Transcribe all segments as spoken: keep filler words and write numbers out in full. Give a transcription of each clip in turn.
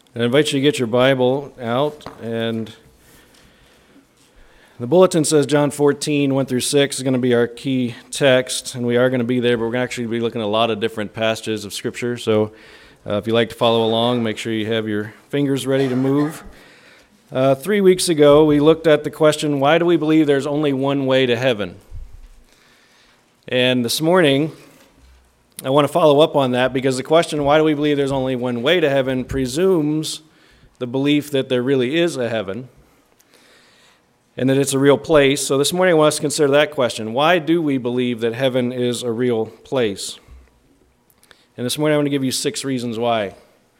I invite you to get your Bible out, and the bulletin says John fourteen, one through six is going to be our key text, and we are going to be there, but we're going to actually be looking at a lot of different passages of Scripture, so uh, if you like to follow along, make sure you have your fingers ready to move. Uh, three weeks ago, we looked at the question, why do we believe there's only one way to heaven? And this morning, I want to follow up on that because the question, why do we believe there's only one way to heaven, presumes the belief that there really is a heaven and that it's a real place. So this morning I want us to consider that question. Why do we believe that heaven is a real place? And this morning I want to give you six reasons why.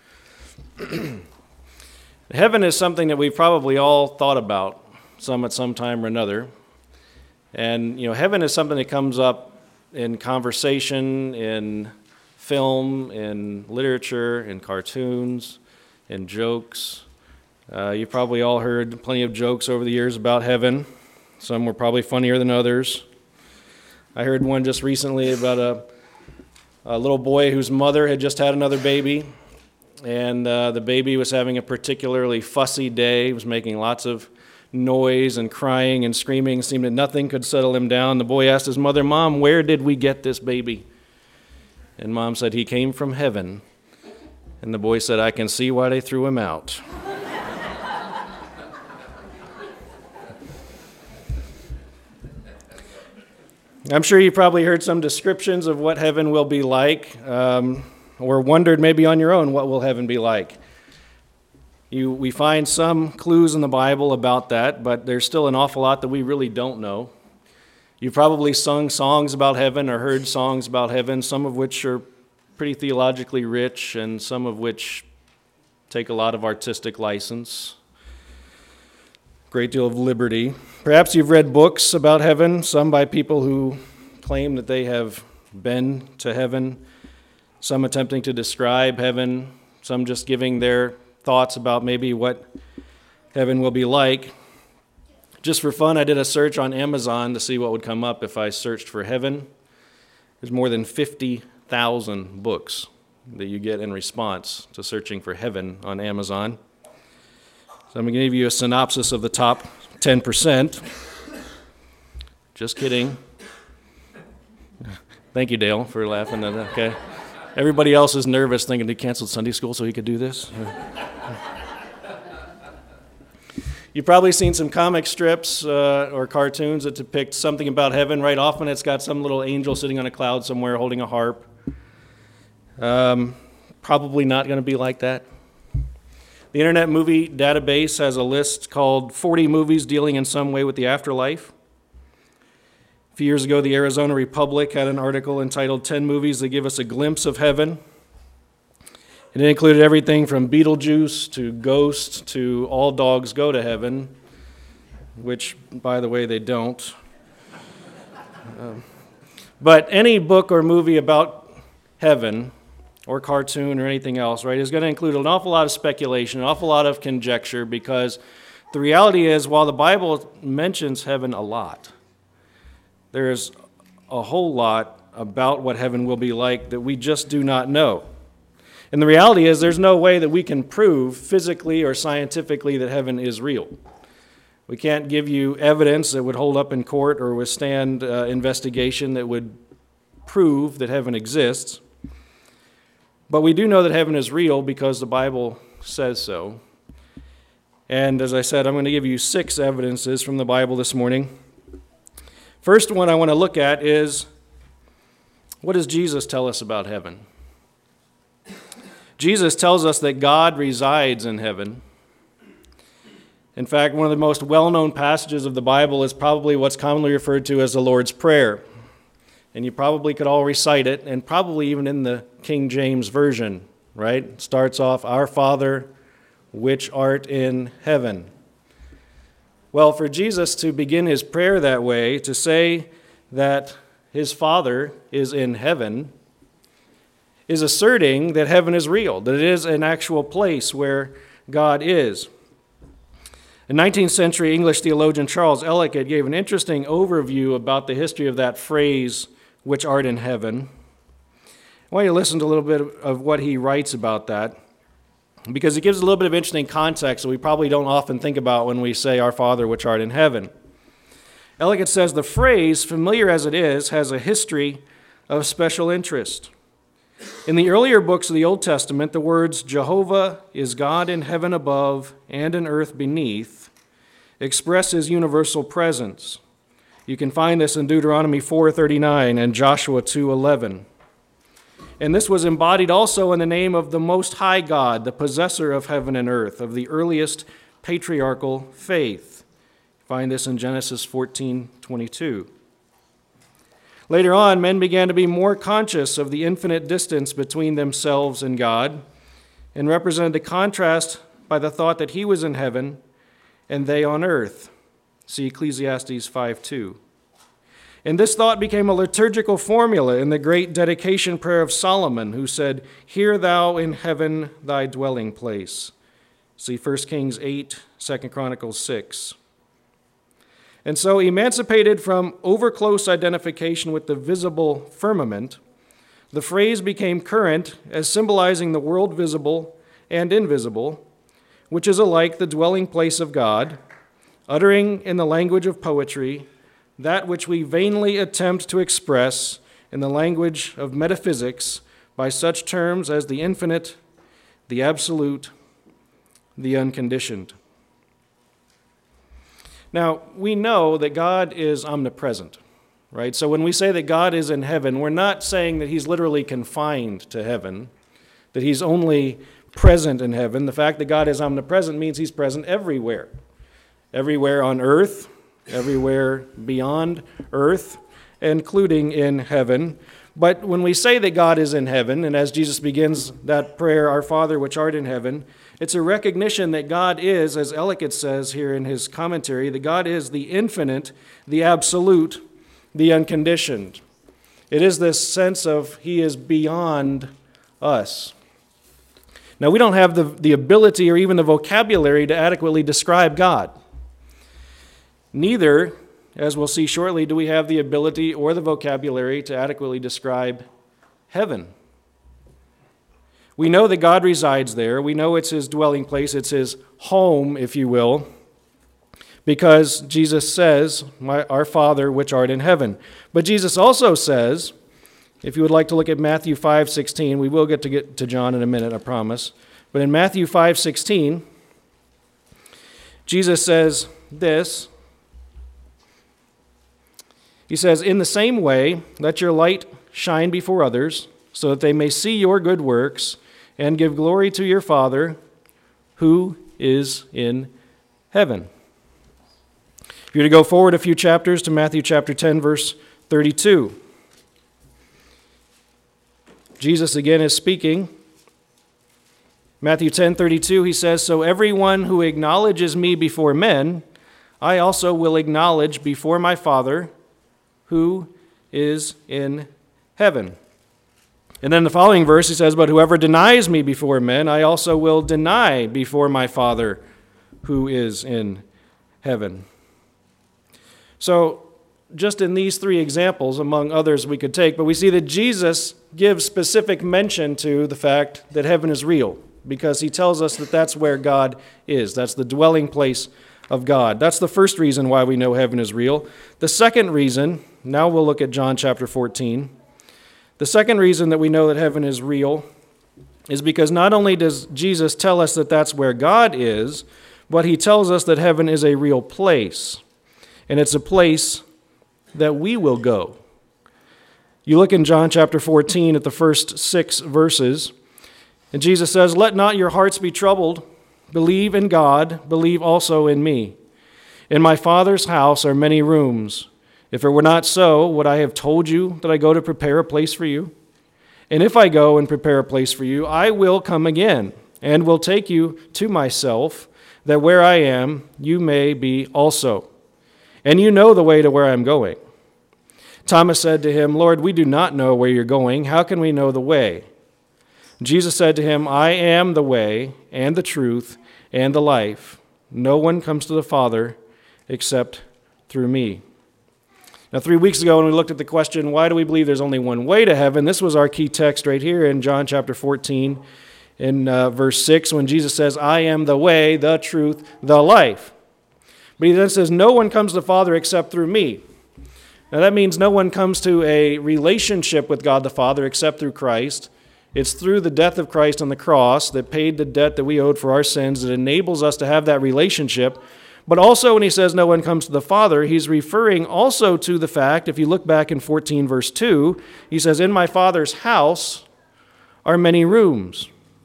Heaven is something that we've probably all thought about, some at some time or another. And, you know, heaven is something that comes up in conversation, in film, in literature, in cartoons, in jokes. Uh, you've probably all heard plenty of jokes over the years about heaven. Some were probably funnier than others. I heard one just recently about a, a little boy whose mother had just had another baby, and uh, the baby was having a particularly fussy day. He was making lots of noise and crying and screaming. It seemed that nothing could settle him down. The boy asked his mother, "Mom, where did we get this baby?" And Mom said, "He came from heaven." And the boy said, "I can see why they threw him out." I'm sure you probably heard some descriptions of what heaven will be like, um, or wondered maybe on your own, what will heaven be like? You, we find some clues in the Bible about that, but there's still an awful lot that we really don't know. You've probably sung songs about heaven or heard songs about heaven, some of which are pretty theologically rich and some of which take a lot of artistic license, a great deal of liberty. Perhaps you've read books about heaven, some by people who claim that they have been to heaven, some attempting to describe heaven, some just giving their thoughts about maybe what heaven will be like. Just for fun, I did a search on Amazon to see what would come up if I searched for heaven. There's more than fifty thousand books that you get in response to searching for heaven on Amazon. So I'm going to give you a synopsis of the top ten percent. Just kidding. Thank you, Dale, for laughing at that. Okay. Everybody else is nervous thinking he canceled Sunday school so he could do this. You've probably seen some comic strips uh, or cartoons that depict something about heaven. Right, often it's got some little angel sitting on a cloud somewhere holding a harp. Um, probably not going to be like that. The Internet Movie Database has a list called forty movies dealing in some way with the afterlife. A few years ago, the Arizona Republic had an article entitled ten movies that give us a glimpse of heaven. And it included everything from Beetlejuice to Ghost to All Dogs Go to Heaven, which, by the way, they don't. Um, but any book or movie about heaven or cartoon or anything else, right, is going to include an awful lot of speculation, an awful lot of conjecture, because the reality is, while the Bible mentions heaven a lot, there's a whole lot about what heaven will be like that we just do not know. And the reality is there's no way that we can prove physically or scientifically that heaven is real. We can't give you evidence that would hold up in court or withstand uh, investigation that would prove that heaven exists. But we do know that heaven is real because the Bible says so. And as I said, I'm going to give you six evidences from the Bible this morning. First one I want to look at is, what does Jesus tell us about heaven? Jesus tells us that God resides in heaven. In fact, one of the most well-known passages of the Bible is probably what's commonly referred to as the Lord's Prayer. And you probably could all recite it, and probably even in the King James Version, right? It starts off, "Our Father, which art in heaven." Well, for Jesus to begin his prayer that way, to say that his Father is in heaven, is asserting that heaven is real, that it is an actual place where God is. A nineteenth century English theologian Charles Ellicott gave an interesting overview about the history of that phrase, "which art in heaven." I want you to listen to a little bit of what he writes about that. because it gives a little bit of interesting context that we probably don't often think about when we say, Our Father which art in heaven. Ellicott says, the phrase, familiar as it is, has a history of special interest. In the earlier books of the Old Testament, the words, Jehovah is God in heaven above and in earth beneath, express his universal presence. You can find this in Deuteronomy four thirty-nine and Joshua two eleven. And this was embodied also in the name of the Most High God, the possessor of heaven and earth, of the earliest patriarchal faith. Find this in Genesis fourteen twenty-two. Later on, men began to be more conscious of the infinite distance between themselves and God, and represented the contrast by the thought that he was in heaven and they on earth. See Ecclesiastes five two. And this thought became a liturgical formula in the great dedication prayer of Solomon, who said, Hear thou in heaven thy dwelling place. See First Kings eight, Second Chronicles six. And so, emancipated from overclose identification with the visible firmament, the phrase became current as symbolizing the world visible and invisible, which is alike the dwelling place of God, uttering in the language of poetry that which we vainly attempt to express in the language of metaphysics by such terms as the infinite, the absolute, the unconditioned. Now, we know that God is omnipresent, right? So when we say that God is in heaven, we're not saying that he's literally confined to heaven, that he's only present in heaven. The fact that God is omnipresent means he's present everywhere, everywhere on earth, everywhere beyond earth, including in heaven. But when we say that God is in heaven, and as Jesus begins that prayer, Our Father which art in heaven, it's a recognition that God is, as Ellicott says here in his commentary, that God is the infinite, the absolute, the unconditioned. It is this sense of he is beyond us. Now, we don't have the, the ability or even the vocabulary to adequately describe God. Neither, as we'll see shortly, do we have the ability or the vocabulary to adequately describe heaven. We know that God resides there. We know it's his dwelling place. It's his home, if you will, because Jesus says, My, Our Father which art in heaven. But Jesus also says, if you would like to look at Matthew five sixteen, we will get to get to John in a minute, I promise. But in Matthew five sixteen, Jesus says this. He says, In the same way, let your light shine before others, so that they may see your good works and give glory to your Father who is in heaven. If you were to go forward a few chapters to Matthew chapter ten, verse thirty-two, Jesus again is speaking. Matthew ten thirty-two, he says, So everyone who acknowledges me before men, I also will acknowledge before my Father who is in heaven. And then the following verse, he says, But whoever denies me before men, I also will deny before my Father who is in heaven. So, just in these three examples, among others we could take, but we see that Jesus gives specific mention to the fact that heaven is real, because he tells us that that's where God is. That's the dwelling place of God. That's the first reason why we know heaven is real. The second reason, now we'll look at John chapter fourteen. The second reason that we know that heaven is real is because not only does Jesus tell us that that's where God is, but he tells us that heaven is a real place. And it's a place that we will go. You look in John chapter fourteen at the first six verses, and Jesus says, Let not your hearts be troubled. Believe in God, believe also in me. In my Father's house are many rooms. If it were not so, would I have told you that I go to prepare a place for you? And if I go and prepare a place for you, I will come again, and will take you to myself, that where I am, you may be also. And you know the way to where I am going. Thomas said to him, Lord, we do not know where you're going. How can we know the way? Jesus said to him, I am the way, and the truth, and the life. No one comes to the Father except through me. Now, three weeks ago when we looked at the question, why do we believe there's only one way to heaven? This was our key text right here in John chapter fourteen. in uh, verse six when Jesus says, I am the way, the truth, the life. But he then says, no one comes to the Father except through me. Now that means no one comes to a relationship with God the Father except through Christ. It's through the death of Christ on the cross that paid the debt that we owed for our sins that enables us to have that relationship. But also when he says no one comes to the Father, he's referring also to the fact, if you look back in fourteen verse two, he says, in my Father's house are many rooms.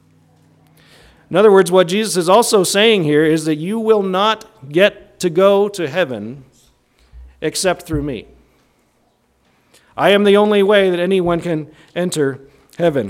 In other words, what Jesus is also saying here is that you will not get to go to heaven except through me. I am the only way that anyone can enter heaven.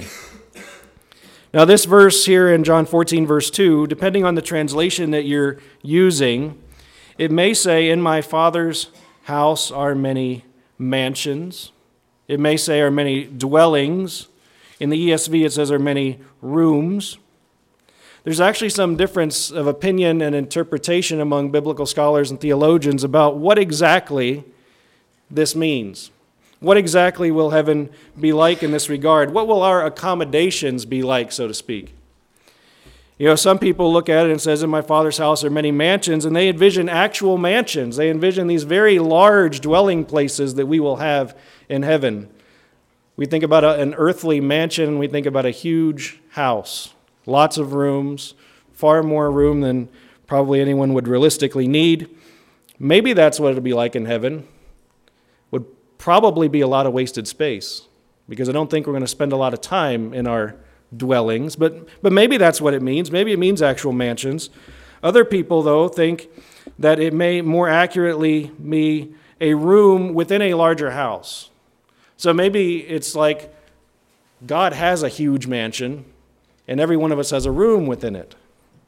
Now this verse here in John fourteen verse two, depending on the translation that you're using, it may say, in my Father's house are many mansions. It may say are many dwellings. In the E S V it says are many rooms. There's actually some difference of opinion and interpretation among biblical scholars and theologians about what exactly this means. What exactly will heaven be like in this regard? What will our accommodations be like, so to speak? You know, some people look at it and says, in my Father's house are many mansions, and they envision actual mansions. They envision these very large dwelling places that we will have in heaven. We think about a, an earthly mansion, we think about a huge house, lots of rooms, far more room than probably anyone would realistically need. Maybe that's what it'll be like in heaven. Would probably be a lot of wasted space, because I don't think we're going to spend a lot of time in our dwellings, but but maybe that's what it means. Maybe it means actual mansions. Other people, though, think that it may more accurately be a room within a larger house. So maybe it's like God has a huge mansion, and every one of us has a room within it.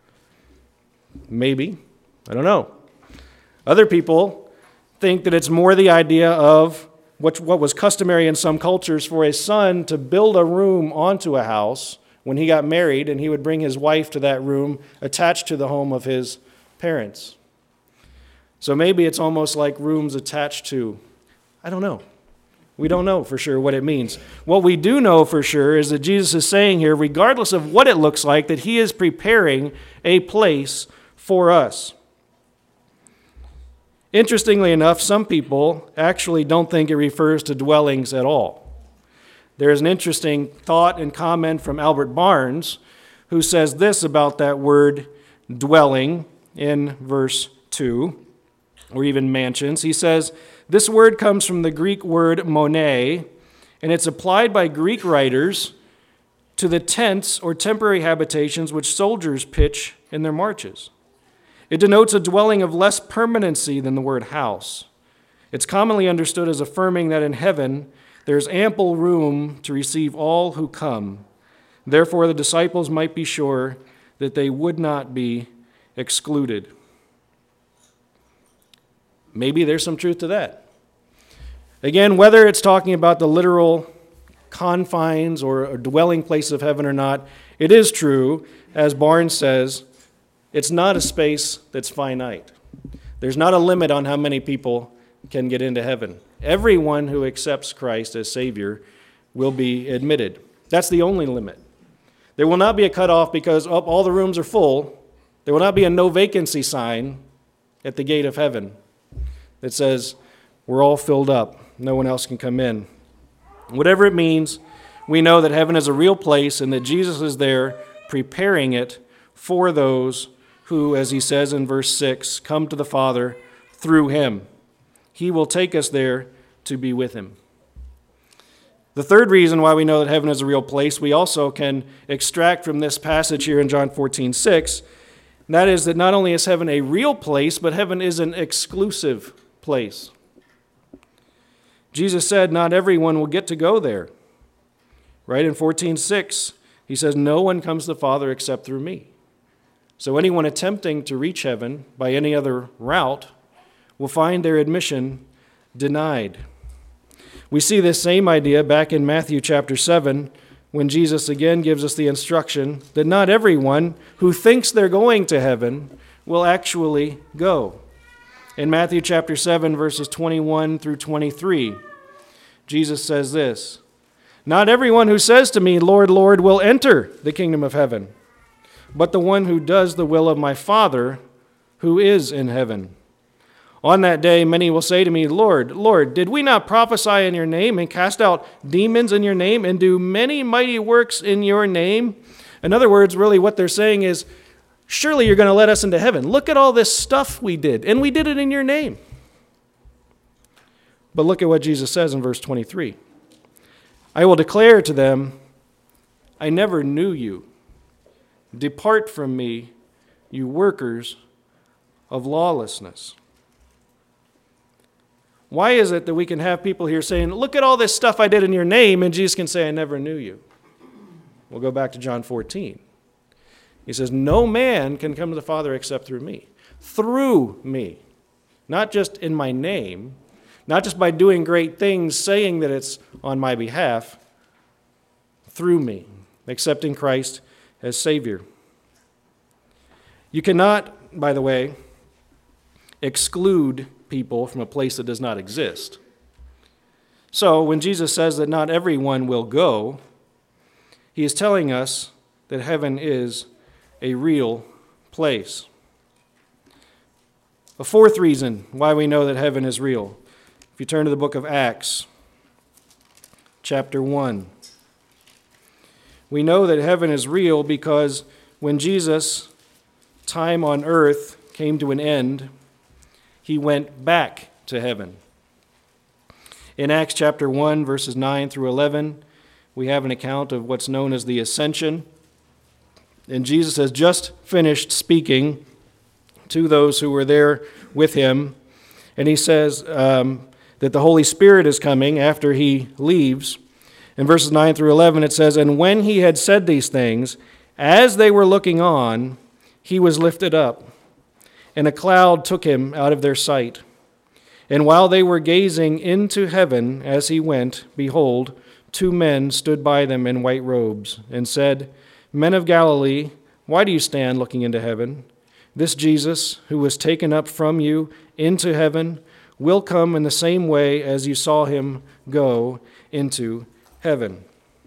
Maybe. I don't know. Other people think that it's more the idea of what, what was customary in some cultures for a son to build a room onto a house when he got married, and he would bring his wife to that room attached to the home of his parents. So maybe it's almost like rooms attached to, I don't know. We don't know for sure what it means. What we do know for sure is that Jesus is saying here, regardless of what it looks like, that he is preparing a place for us. Interestingly enough, some people actually don't think it refers to dwellings at all. There's an interesting thought and comment from Albert Barnes, who says this about that word dwelling in verse two, or even mansions. He says, this word comes from the Greek word mone, and it's applied by Greek writers to the tents or temporary habitations which soldiers pitch in their marches. It denotes a dwelling of less permanency than the word house. It's commonly understood as affirming that in heaven there's ample room to receive all who come. Therefore, the disciples might be sure that they would not be excluded. Maybe there's some truth to that. Again, whether it's talking about the literal confines or a dwelling place of heaven or not, it is true, as Barnes says, it's not a space that's finite. There's not a limit on how many people can get into heaven. Everyone who accepts Christ as Savior will be admitted. That's the only limit. There will not be a cutoff because oh, all the rooms are full. There will not be a no vacancy sign at the gate of heaven that says we're all filled up. No one else can come in. Whatever it means, we know that heaven is a real place and that Jesus is there preparing it for those who, as he says in verse six, come to the Father through him. He will take us there to be with him. The third reason why we know that heaven is a real place, we also can extract from this passage here in John fourteen six, and that is that not only is heaven a real place, but heaven is an exclusive place. Jesus said not everyone will get to go there. Right in fourteen six, he says, no one comes to the Father except through me. So anyone attempting to reach heaven by any other route will find their admission denied. We see this same idea back in Matthew chapter seven, when Jesus again gives us the instruction that not everyone who thinks they're going to heaven will actually go. In Matthew chapter seven, verses twenty-one through twenty-three, Jesus says this, Not everyone who says to me, Lord, Lord, will enter the kingdom of heaven, but the one who does the will of my Father who is in heaven. On that day, many will say to me, Lord, Lord, did we not prophesy in your name and cast out demons in your name and do many mighty works in your name? In other words, really what they're saying is, surely you're going to let us into heaven. Look at all this stuff we did, and we did it in your name. But look at what Jesus says in verse twenty-three. I will declare to them, I never knew you. Depart from me, you workers of lawlessness. Why is it that we can have people here saying, look at all this stuff I did in your name, and Jesus can say, I never knew you? We'll go back to John fourteen. He says, no man can come to the Father except through me. Through me. Not just in my name, not just by doing great things, saying that it's on my behalf, through me, accepting Christ as Savior. You cannot, by the way, exclude people from a place that does not exist. So when Jesus says that not everyone will go, he is telling us that heaven is a real place. A fourth reason why we know that heaven is real. If you turn to the book of Acts, chapter one, we know that heaven is real because when Jesus' time on earth came to an end, he went back to heaven. In Acts chapter one, verses nine through eleven, we have an account of what's known as the ascension. And Jesus has just finished speaking to those who were there with him. And he says um, that the Holy Spirit is coming after he leaves. In verses nine through eleven, it says, and when he had said these things, as they were looking on, he was lifted up, and a cloud took him out of their sight. And while they were gazing into heaven as he went, behold, two men stood by them in white robes, and said, Men of Galilee, why do you stand looking into heaven? This Jesus, who was taken up from you into heaven, will come in the same way as you saw him go into heaven.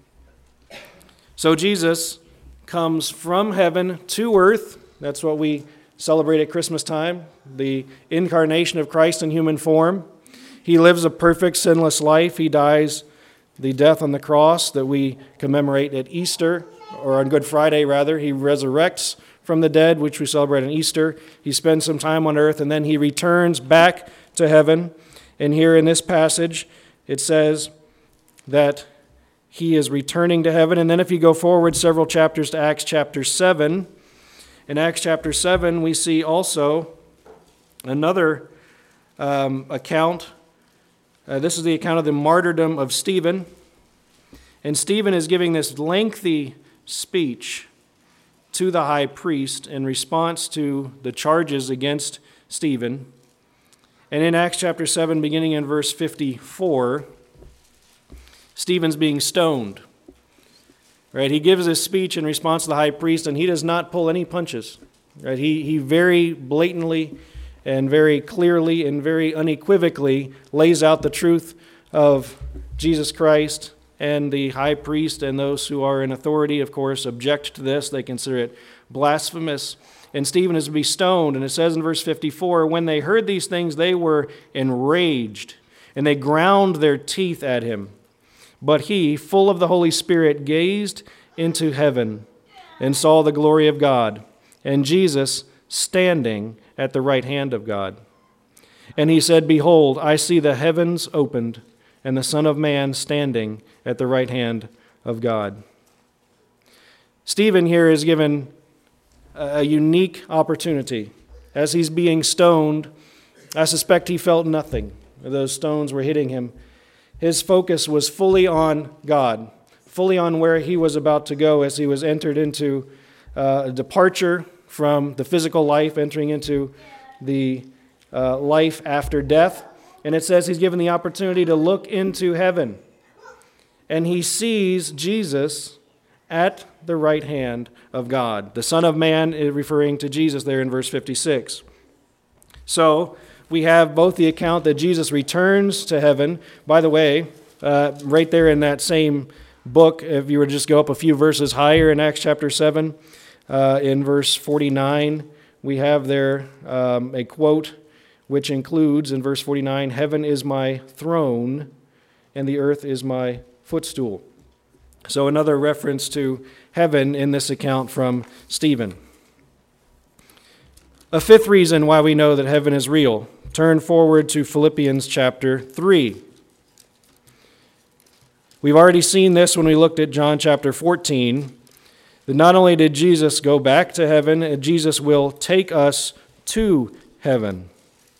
So Jesus comes from heaven to earth. That's what we celebrate at Christmas time, the incarnation of Christ in human form. He lives a perfect, sinless life. He dies the death on the cross that we commemorate at Easter, or on Good Friday, rather. He resurrects from the dead, which we celebrate on Easter. He spends some time on earth, and then he returns back to heaven. And here in this passage, it says that he is returning to heaven. And then if you go forward several chapters to Acts chapter seven, in Acts chapter seven, we see also another um, account. Uh, this is the account of the martyrdom of Stephen. And Stephen is giving this lengthy speech to the high priest in response to the charges against Stephen. And in Acts chapter seven, beginning in verse fifty-four, Stephen's being stoned. Right? He gives this speech in response to the high priest, and he does not pull any punches. Right? He, he very blatantly and very clearly and very unequivocally lays out the truth of Jesus Christ, and the high priest and those who are in authority, of course, object to this. They consider it blasphemous. And Stephen is to be stoned. And it says in verse fifty-four, when they heard these things, they were enraged, and they ground their teeth at him. But he, full of the Holy Spirit, gazed into heaven and saw the glory of God, and Jesus standing at the right hand of God. And he said, Behold, I see the heavens opened, and the Son of Man standing at the right hand of God. Stephen here is given a unique opportunity. As he's being stoned, I suspect he felt nothing. Those stones were hitting him. His focus was fully on God, fully on where he was about to go as he was entered into uh, a departure from the physical life, entering into the uh, life after death. And it says he's given the opportunity to look into heaven. And he sees Jesus at the right hand of God. The Son of Man is referring to Jesus there in verse fifty-six. So we have both the account that Jesus returns to heaven. By the way, uh, right there in that same book, if you were to just go up a few verses higher in Acts chapter seven, uh, in verse forty-nine, we have there um, a quote which includes, in verse forty-nine, "Heaven is my throne, and the earth is my footstool." So another reference to heaven in this account from Stephen. A fifth reason why we know that heaven is real. Turn forward to Philippians chapter three. We've already seen this when we looked at John chapter fourteen, that not only did Jesus go back to heaven, Jesus will take us to heaven.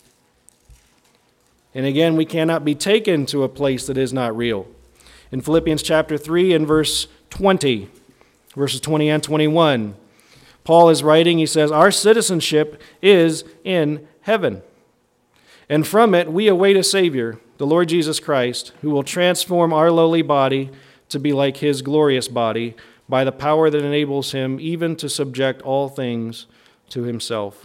And again, we cannot be taken to a place that is not real. In Philippians chapter three and verse twenty, verses twenty and twenty-one, Paul is writing, he says, "Our citizenship is in heaven, and from it we await a Savior, the Lord Jesus Christ, who will transform our lowly body to be like his glorious body by the power that enables him even to subject all things to himself."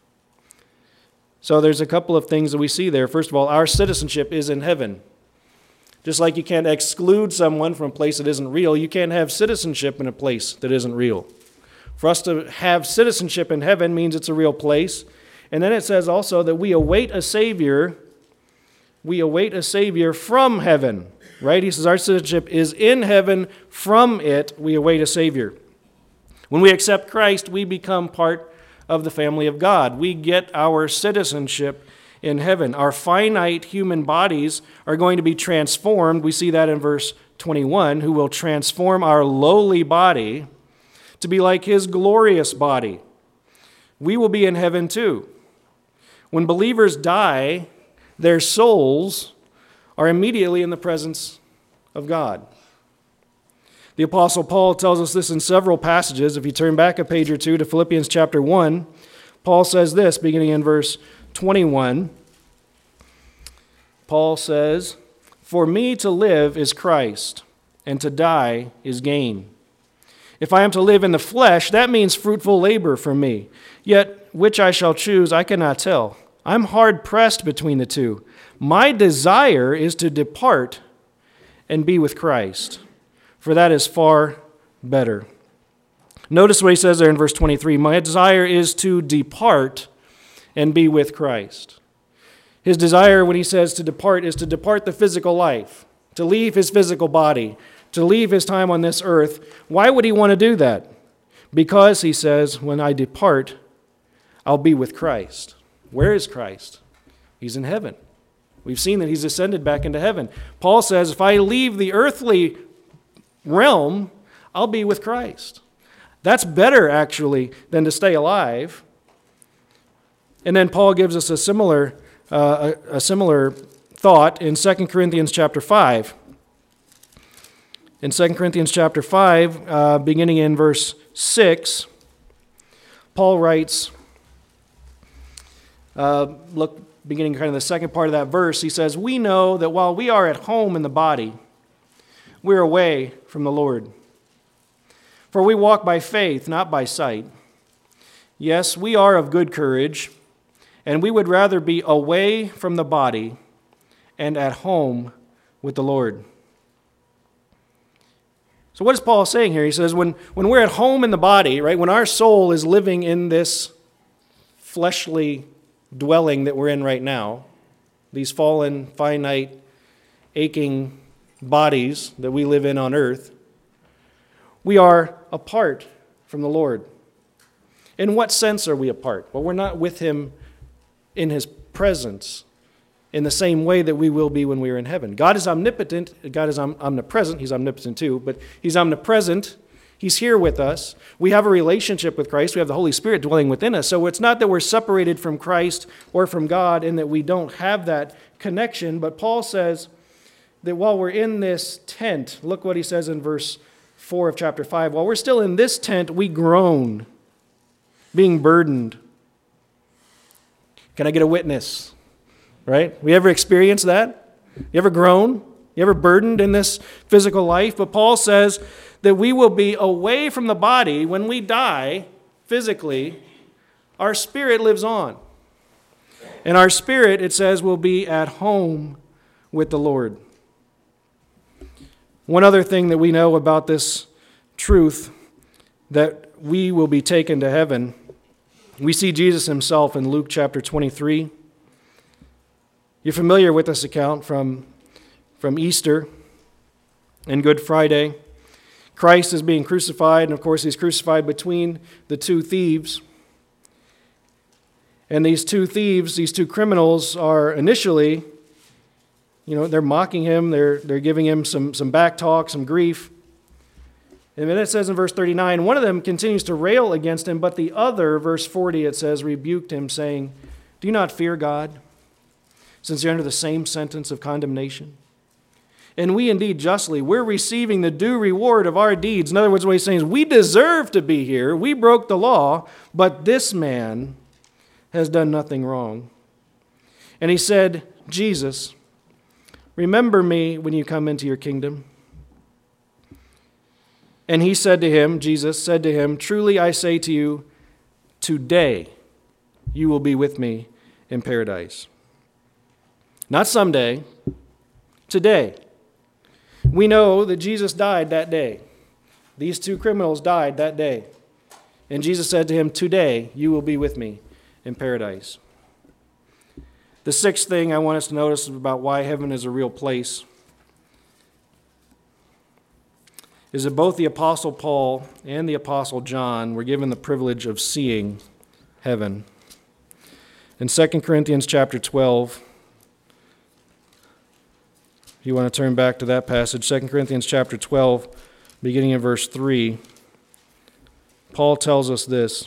So there's a couple of things that we see there. First of all, our citizenship is in heaven. Just like you can't exclude someone from a place that isn't real, you can't have citizenship in a place that isn't real. For us to have citizenship in heaven means it's a real place. And then it says also that we await a Savior. We await a Savior from heaven, right? He says our citizenship is in heaven. From it, we await a Savior. When we accept Christ, we become part of the family of God. We get our citizenship in heaven. Our finite human bodies are going to be transformed. We see that in verse twenty-one, who will transform our lowly body to be like his glorious body. We will be in heaven too. When believers die, their souls are immediately in the presence of God. The Apostle Paul tells us this in several passages. If you turn back a page or two to Philippians chapter one, Paul says this, beginning in verse twenty-one. Paul says, "For me to live is Christ, and to die is gain. If I am to live in the flesh, that means fruitful labor for me. Yet which I shall choose, I cannot tell. I'm hard pressed between the two. My desire is to depart and be with Christ, for that is far better." Notice what he says there in verse twenty-three. My desire is to depart and be with Christ. His desire, when he says to depart, is to depart the physical life, to leave his physical body, to leave his time on this earth. Why would he want to do that? Because, he says, when I depart, I'll be with Christ. Where is Christ? He's in heaven. We've seen that he's ascended back into heaven. Paul says, if I leave the earthly realm, I'll be with Christ. That's better, actually, than to stay alive. And then Paul gives us a similar, uh, a, a similar thought in Second Corinthians chapter five. In Second Corinthians chapter five, uh, beginning in verse six, Paul writes, uh, look, beginning kind of the second part of that verse, he says, "We know that while we are at home in the body, we're away from the Lord. For we walk by faith, not by sight. Yes, we are of good courage, and we would rather be away from the body and at home with the Lord." So what is Paul saying here? He says when, when we're at home in the body, right, when our soul is living in this fleshly dwelling that we're in right now, these fallen, finite, aching bodies that we live in on earth, we are apart from the Lord. In what sense are we apart? Well, we're not with him in his presence in the same way that we will be when we are in heaven. God is omnipotent. God is omnipresent. He's omnipotent too, but he's omnipresent. He's here with us. We have a relationship with Christ. We have the Holy Spirit dwelling within us. So it's not that we're separated from Christ or from God and that we don't have that connection, but Paul says that while we're in this tent, look what he says in verse four of chapter five, while we're still in this tent, we groan, being burdened. Can I get a witness? Right? We ever experienced that? You ever groan? You ever burdened in this physical life? But Paul says that we will be away from the body when we die physically. Our spirit lives on. And our spirit, it says, will be at home with the Lord. One other thing that we know about this truth, that we will be taken to heaven, we see Jesus himself in Luke chapter twenty-three. You're familiar with this account from, from Easter and Good Friday. Christ is being crucified, and of course he's crucified between the two thieves. And these two thieves, these two criminals are initially, you know, they're mocking him, they're, they're giving him some, some back talk, some grief. And then it says in verse thirty-nine, one of them continues to rail against him, but the other, verse forty, it says, rebuked him, saying, "Do you not fear God, since you're under the same sentence of condemnation? And we indeed justly, we're receiving the due reward of our deeds." In other words, what he's saying is, we deserve to be here, we broke the law, but this man has done nothing wrong. And he said, "Jesus, remember me when you come into your kingdom." And he said to him, Jesus said to him, "Truly I say to you, today you will be with me in paradise." Not someday, today. We know that Jesus died that day. These two criminals died that day. And Jesus said to him, "Today you will be with me in paradise." The sixth thing I want us to notice about why heaven is a real place is that both the Apostle Paul and the Apostle John were given the privilege of seeing heaven. In Second Corinthians chapter twelve, if you want to turn back to that passage, Second Corinthians chapter twelve, beginning in verse three, Paul tells us this: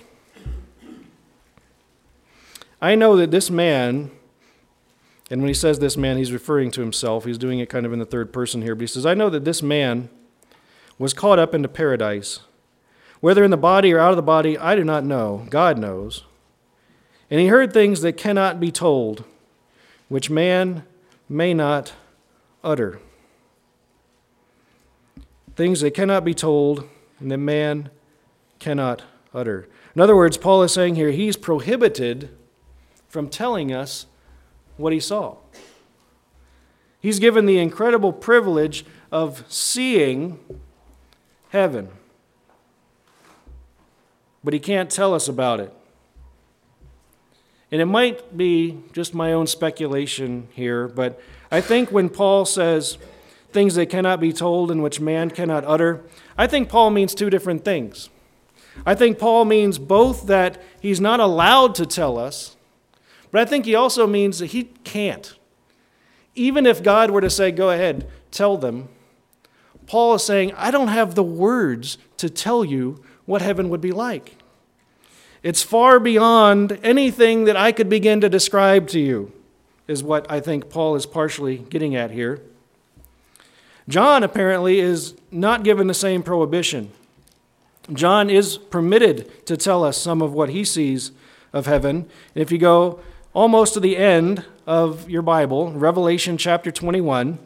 "I know that this man," and when he says this man, he's referring to himself. He's doing it kind of in the third person here, but he says, "I know that this man was caught up into paradise. Whether in the body or out of the body, I do not know. God knows. And he heard things that cannot be told, which man may not utter." Things that cannot be told and that man cannot utter. In other words, Paul is saying here, he's prohibited from telling us what he saw. He's given the incredible privilege of seeing heaven, but he can't tell us about it. And it might be just my own speculation here, but I think when Paul says things that cannot be told and which man cannot utter, I think Paul means two different things. I think Paul means both that he's not allowed to tell us, but I think he also means that he can't. Even if God were to say, "Go ahead, tell them," Paul is saying, I don't have the words to tell you what heaven would be like. It's far beyond anything that I could begin to describe to you, is what I think Paul is partially getting at here. John apparently is not given the same prohibition. John is permitted to tell us some of what he sees of heaven. And if you go almost to the end of your Bible, Revelation chapter twenty-one,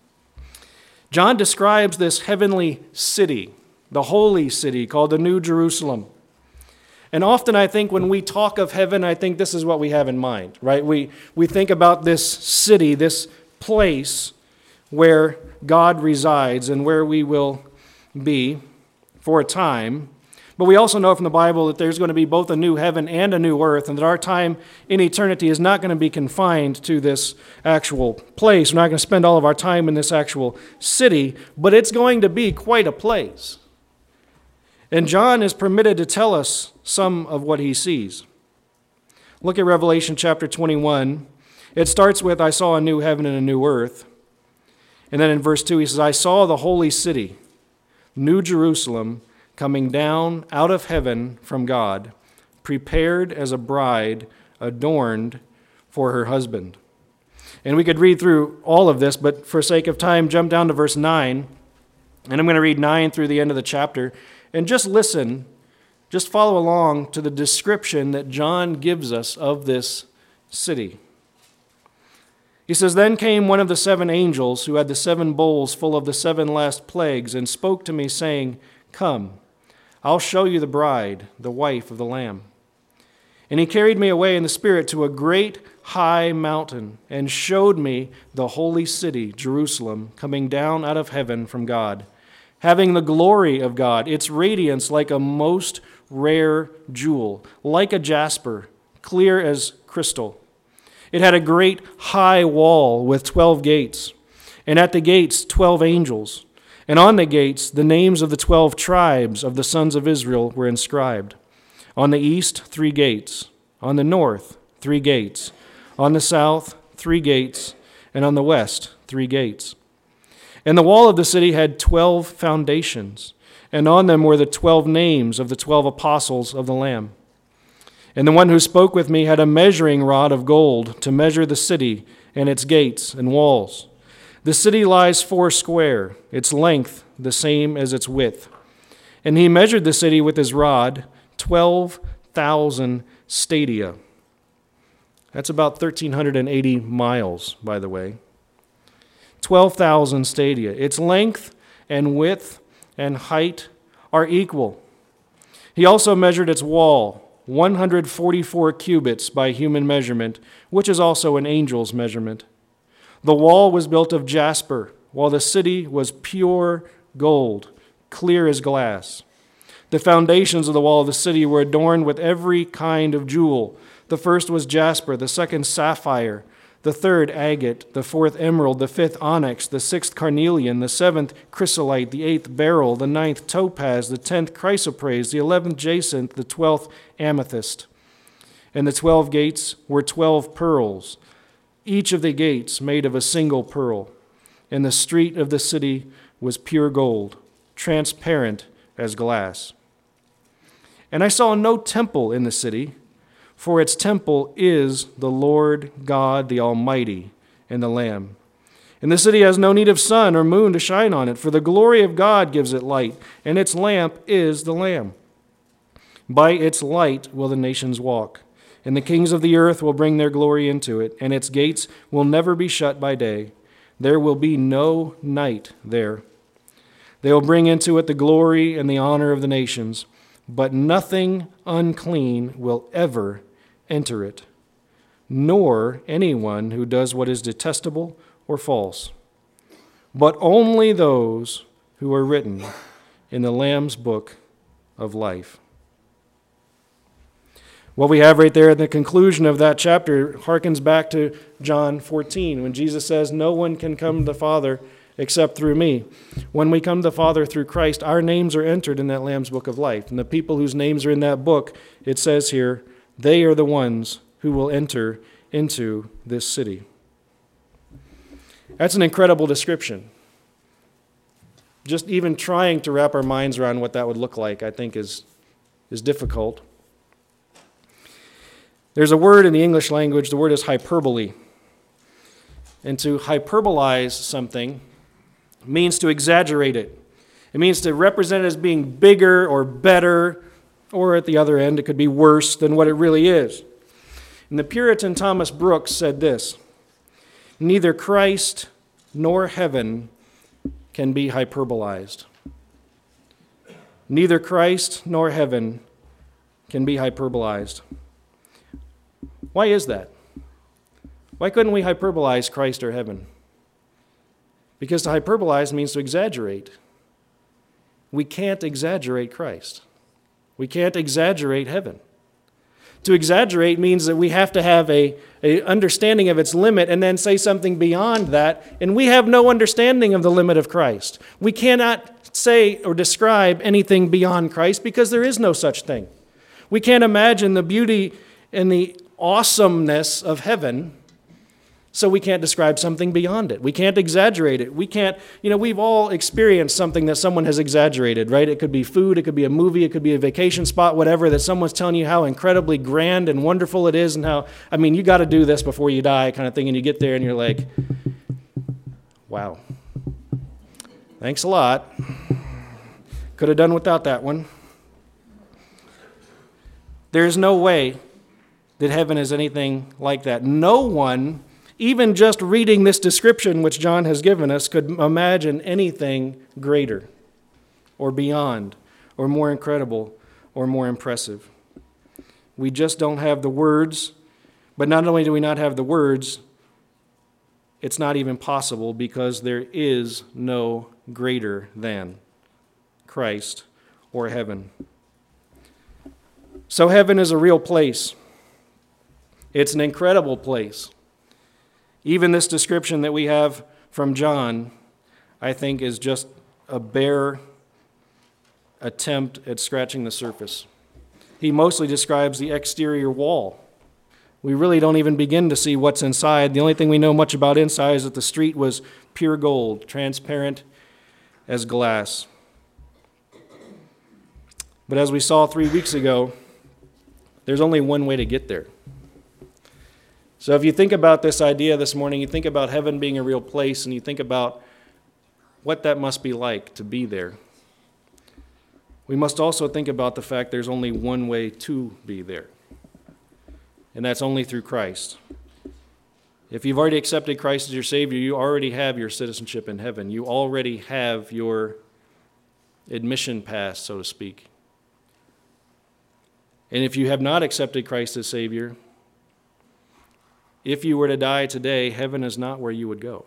John describes this heavenly city, the holy city called the New Jerusalem. And often I think when we talk of heaven, I think this is what we have in mind, right? We, we think about this city, this place where God resides and where we will be for a time. But we also know from the Bible that there's going to be both a new heaven and a new earth, and that our time in eternity is not going to be confined to this actual place. We're not going to spend all of our time in this actual city, but it's going to be quite a place. And John is permitted to tell us some of what he sees. Look at Revelation chapter twenty-one. It starts with, "I saw a new heaven and a new earth." And then in verse two, he says, "I saw the holy city, New Jerusalem, coming down out of heaven from God, prepared as a bride adorned for her husband." And we could read through all of this, but for sake of time, jump down to verse nine. And I'm going to read nine through the end of the chapter. And just listen, just follow along to the description that John gives us of this city. He says, "Then came one of the seven angels who had the seven bowls full of the seven last plagues and spoke to me, saying, 'Come, I'll show you the bride, the wife of the Lamb.' And he carried me away in the Spirit to a great high mountain and showed me the holy city, Jerusalem, coming down out of heaven from God, having the glory of God, its radiance like a most rare jewel, like a jasper, clear as crystal. It had a great high wall with twelve gates, and at the gates twelve angels, and on the gates the names of the twelve tribes of the sons of Israel were inscribed. On the east, three gates. On the north, three gates. On the south, three gates. And on the west, three gates. And the wall of the city had twelve foundations, and on them were the twelve names of the twelve apostles of the Lamb. And the one who spoke with me had a measuring rod of gold to measure the city and its gates and walls. The city lies four square, its length the same as its width. And he measured the city with his rod, twelve thousand stadia. That's about one thousand three hundred eighty miles, by the way. twelve thousand stadia. Its length and width and height are equal. He also measured its wall, one hundred forty-four cubits by human measurement, which is also an angel's measurement. The wall was built of jasper, while the city was pure gold, clear as glass. The foundations of the wall of the city were adorned with every kind of jewel. The first was jasper, the second sapphire, the third agate, the fourth emerald, the fifth onyx, the sixth carnelian, the seventh chrysolite, the eighth beryl, the ninth topaz, the tenth chrysoprase, the eleventh jacinth, the twelfth amethyst. And the twelve gates were twelve pearls, each of the gates made of a single pearl. And the street of the city was pure gold, transparent as glass. And I saw no temple in the city, for its temple is the Lord God, the Almighty, and the Lamb. And the city has no need of sun or moon to shine on it, for the glory of God gives it light, and its lamp is the Lamb. By its light will the nations walk, and the kings of the earth will bring their glory into it, and its gates will never be shut by day. There will be no night there. They will bring into it the glory and the honor of the nations, but nothing unclean will ever enter it, nor anyone who does what is detestable or false, but only those who are written in the Lamb's book of life. What we have right there at the conclusion of that chapter harkens back to John fourteen, when Jesus says, "No one can come to the Father except through me." When we come to the Father through Christ, our names are entered in that Lamb's book of life. And the people whose names are in that book, it says here, they are the ones who will enter into this city. That's an incredible description. Just even trying to wrap our minds around what that would look like, I think, is, is difficult. There's a word in the English language, the word is hyperbole. And to hyperbolize something means to exaggerate it. It means to represent it as being bigger or better, or at the other end, it could be worse than what it really is. And the Puritan Thomas Brooks said this: "Neither Christ nor heaven can be hyperbolized." Neither Christ nor heaven can be hyperbolized. Why is that? Why couldn't we hyperbolize Christ or heaven? Because to hyperbolize means to exaggerate. We can't exaggerate Christ. We can't exaggerate heaven. To exaggerate means that we have to have a, a understanding of its limit and then say something beyond that, and we have no understanding of the limit of Christ. We cannot say or describe anything beyond Christ because there is no such thing. We can't imagine the beauty and the awesomeness of heaven, so we can't describe something beyond it. We can't exaggerate it. We can't, you know, we've all experienced something that someone has exaggerated, right? It could be food, it could be a movie, it could be a vacation spot, whatever, that someone's telling you how incredibly grand and wonderful it is and how, I mean, you got to do this before you die kind of thing, and you get there and you're like, wow, thanks a lot. Could have done without that one. There's no way that heaven is anything like that. No one, even just reading this description which John has given us, could imagine anything greater or beyond or more incredible or more impressive. We just don't have the words, But not only do we not have the words, it's not even possible because there is no greater than Christ or heaven. So heaven is a real place. It's an incredible place. Even this description that we have from John, I think, is just a bare attempt at scratching the surface. He mostly describes the exterior wall. We really don't even begin to see what's inside. The only thing we know much about inside is that the street was pure gold, transparent as glass. But as we saw three weeks ago, there's only one way to get there. So if you think about this idea this morning, you think about heaven being a real place, and you think about what that must be like to be there. We must also think about the fact there's only one way to be there, and that's only through Christ. If you've already accepted Christ as your Savior, you already have your citizenship in heaven. You already have your admission pass, so to speak. And if you have not accepted Christ as Savior, if you were to die today, heaven is not where you would go.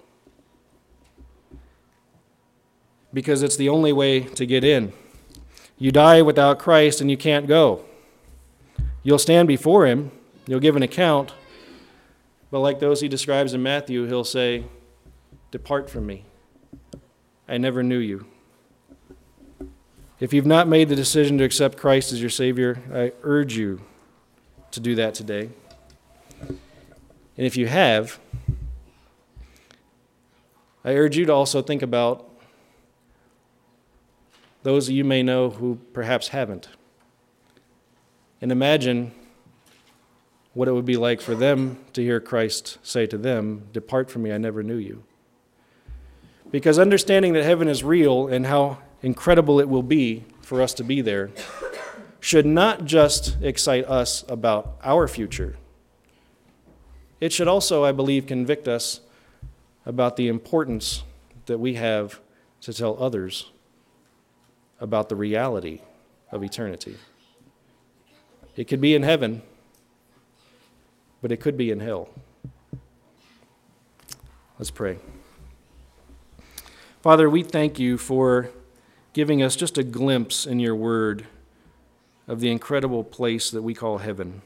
Because it's the only way to get in. You die without Christ and you can't go. You'll stand before Him, you'll give an account, but like those He describes in Matthew, He'll say, "Depart from me. I never knew you." If you've not made the decision to accept Christ as your Savior, I urge you to do that today. And if you have, I urge you to also think about those you may know who perhaps haven't. And imagine what it would be like for them to hear Christ say to them, "Depart from me, I never knew you." Because understanding that heaven is real and how incredible it will be for us to be there should not just excite us about our future. It should also, I believe, convict us about the importance that we have to tell others about the reality of eternity. It could be in heaven, but it could be in hell. Let's pray. Father, we thank you for giving us just a glimpse in your word of the incredible place that we call heaven.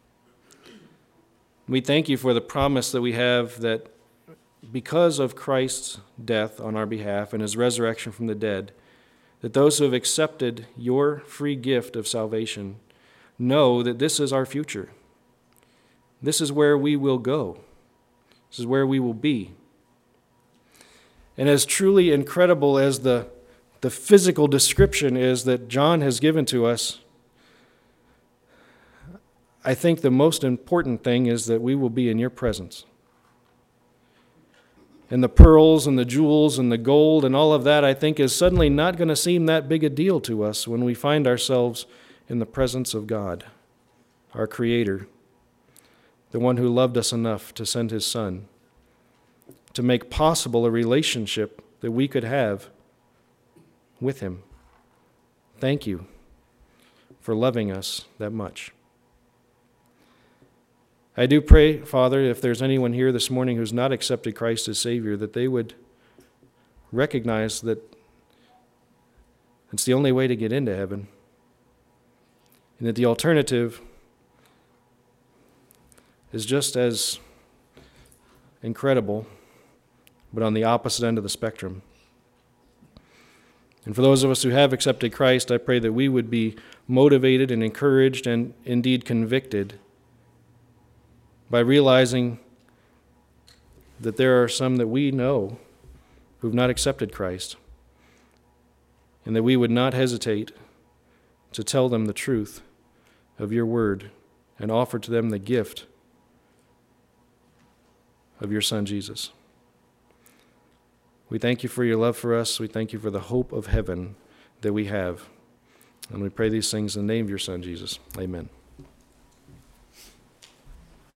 We thank you for the promise that we have that because of Christ's death on our behalf and his resurrection from the dead, that those who have accepted your free gift of salvation know that this is our future. This is where we will go. This is where we will be. And as truly incredible as the, the physical description is that John has given to us, I think the most important thing is that we will be in your presence. And the pearls and the jewels and the gold and all of that, I think, is suddenly not going to seem that big a deal to us when we find ourselves in the presence of God, our Creator, the one who loved us enough to send his Son, to make possible a relationship that we could have with him. Thank you for loving us that much. I do pray, Father, if there's anyone here this morning who's not accepted Christ as Savior, that they would recognize that it's the only way to get into heaven, and that the alternative is just as incredible, but on the opposite end of the spectrum. And for those of us who have accepted Christ, I pray that we would be motivated and encouraged and indeed convicted by realizing that there are some that we know who have not accepted Christ, and that we would not hesitate to tell them the truth of your word and offer to them the gift of your Son, Jesus. We thank you for your love for us. We thank you for the hope of heaven that we have. And we pray these things in the name of your Son, Jesus. Amen.